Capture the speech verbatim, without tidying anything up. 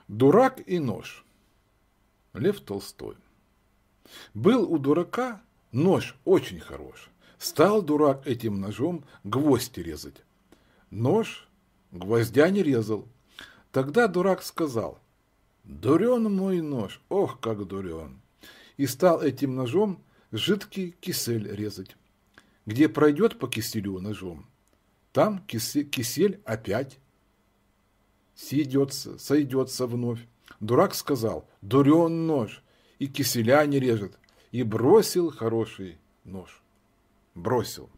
Дурак и нож. Лев Толстой. Был у дурака нож очень хорош. Стал дурак этим ножом гвозди резать. Нож гвоздя не резал. Тогда дурак сказал: «Дурен мой нож, ох, как дурен!» И стал этим ножом жидкий кисель резать. Где пройдет по киселю ножом, там кисель опять сойдется, сойдется вновь. Дурак сказал: «Дурен нож, и киселя не режет», и бросил хороший нож. Бросил.